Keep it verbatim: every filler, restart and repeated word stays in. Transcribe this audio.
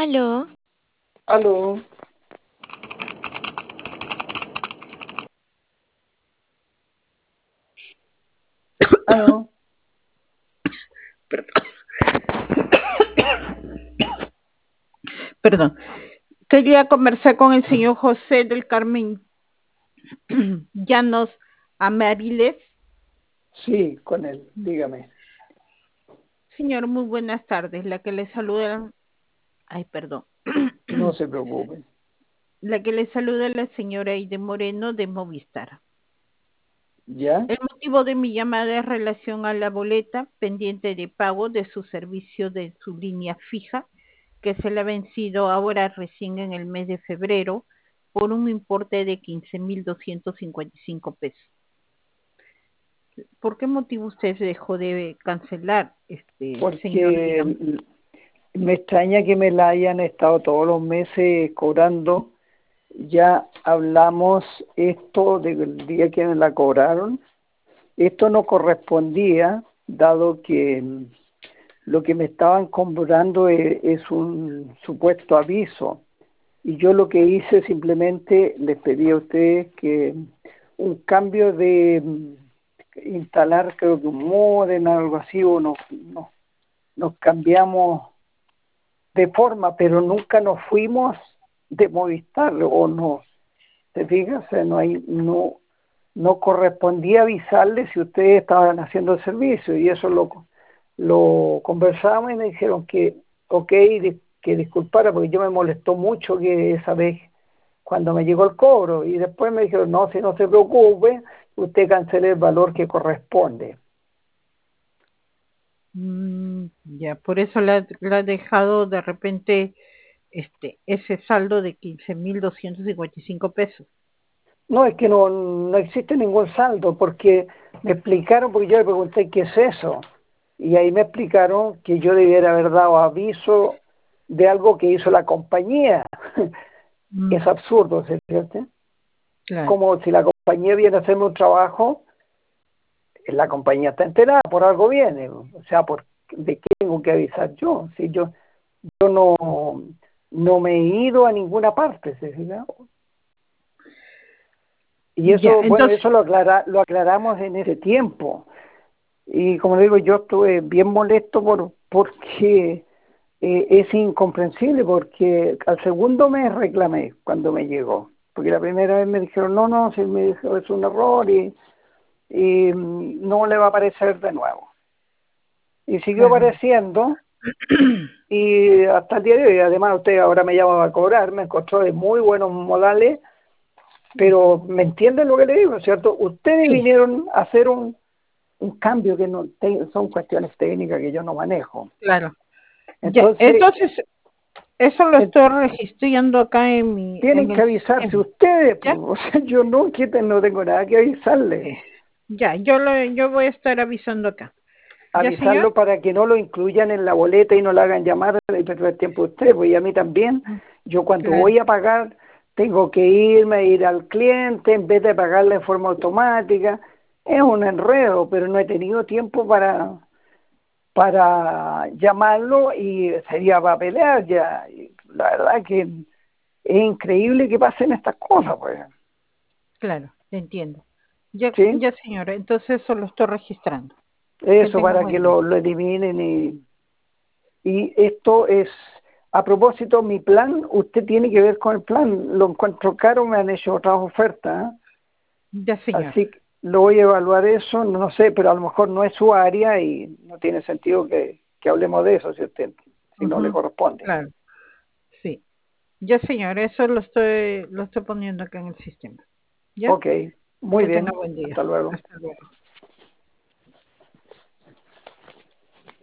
Aló, Aló, aló. Perdón. Perdón. Quería conversar con el señor José del Carmen Llanos Amariles. Sí, con él, dígame. Señor, muy buenas tardes. La que le saluda, ay, perdón. No se preocupe. La que le saluda es la señora Aide Moreno de Movistar. ¿Ya? El motivo de mi llamada es relación a la boleta pendiente de pago de su servicio de su línea fija, que se le ha vencido ahora recién en el mes de febrero por un importe de quince mil doscientos cincuenta y cinco pesos. ¿Por qué motivo usted dejó de cancelar, este señor? Porque Dígame. l- me extraña que me la hayan estado todos los meses cobrando. Ya hablamos esto del día que me la cobraron. Esto no correspondía, dado que mm, lo que me estaban cobrando e- es un supuesto aviso. Y yo lo que hice simplemente les pedí a ustedes que un cambio de mm, instalar, creo que un modem, algo así, o nos, nos, nos cambiamos de forma, pero nunca nos fuimos de Movistar, o no, ¿te fijas? O sea, no hay, no, no correspondía avisarles si ustedes estaban haciendo el servicio, y eso lo, lo conversamos y me dijeron que, ok, di- que disculpara, porque yo me molestó mucho que esa vez cuando me llegó el cobro, y después me dijeron, no, si no se preocupe, usted cancele el valor que corresponde. Mm, ya, por eso le ha, le ha dejado de repente este ese saldo de quince mil doscientos cincuenta y cinco pesos. No, es que no, no existe ningún saldo, porque me explicaron, porque yo le pregunté qué es eso, y ahí me explicaron que yo debiera haber dado aviso de algo que hizo la compañía. Es Mm, absurdo, ¿cierto? claro, Como si la compañía viene a hacerme un trabajo, la compañía está enterada, por algo viene, o sea, por ¿de qué tengo que avisar yo? Si yo yo no no me he ido a ninguna parte, ¿se fija? Y ya, eso, bueno, entonces, eso lo aclara, lo aclaramos en ese tiempo. Y como digo, yo estuve bien molesto por porque eh, es incomprensible, porque al segundo mes reclamé cuando me llegó, porque la primera vez me dijeron, no, no, si me dijo, es un error y, y mm, no le va a aparecer de nuevo. Y siguió claro, apareciendo y hasta el día de hoy, además usted ahora me llama a cobrar, me encontró de muy buenos modales, pero ¿me entienden lo que le digo, cierto? Ustedes sí, vinieron a hacer un, un cambio que no te- son cuestiones técnicas que yo no manejo. claro. Ya, Entonces, entonces eso lo eh, estoy registrando acá en mi tienen en que el avisarse sistema, ustedes, pues, ¿ya? o sea, yo no, que te- no tengo nada que avisarle. Sí. Ya, yo lo yo voy a estar avisando acá. ¿Ya, señor? Avisarlo para que no lo incluyan en la boleta y no la hagan llamar y perder tiempo usted, pues y a mí también. Mm, Yo cuando claro, voy a pagar tengo que irme, ir al cliente en vez de pagarle en forma automática. Es un enredo, pero no he tenido tiempo para para llamarlo y sería para pelear ya. Y la verdad que es increíble que pasen estas cosas, pues. claro, te entiendo. Ya, ¿Sí? ya, señora, entonces eso lo estoy registrando. Que Eso tenga para que buen día. lo, lo eliminen y Y esto es, a propósito, mi plan, usted tiene que ver con el plan. Lo encuentro caro, me han hecho otras ofertas, ¿eh? Ya, señor. Así que lo voy a evaluar eso, no sé, pero a lo mejor no es su área y no tiene sentido que, que hablemos de eso si usted, si no le Ujú, corresponde. claro, sí. Ya, señor, eso lo estoy lo estoy poniendo acá en el sistema. ¿Ya? Ok, muy Que tenga bien, buen día. hasta luego. Hasta luego.